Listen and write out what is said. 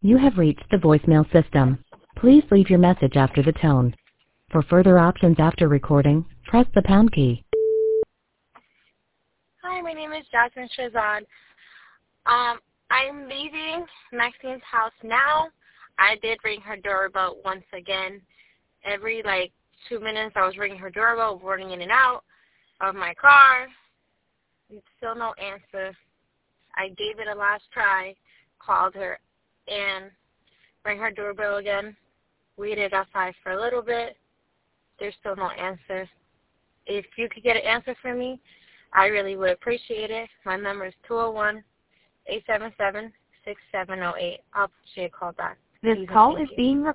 You have reached the voicemail system. Please leave your message after the tone. For further options after recording, press the pound key. Hi, my name is Jasmine Shazad. I'm leaving Maxine's house now. I did ring her doorbell once again. Every 2 minutes I was ringing her doorbell, running in and out of my car. Still no answer. I gave it a last try, called her, and rang her doorbell again. Waited outside for a little bit. There's still no answer. If you could get an answer for me, I really would appreciate it. My number is 201-877-6708. I'll appreciate a call back. This call is being recorded.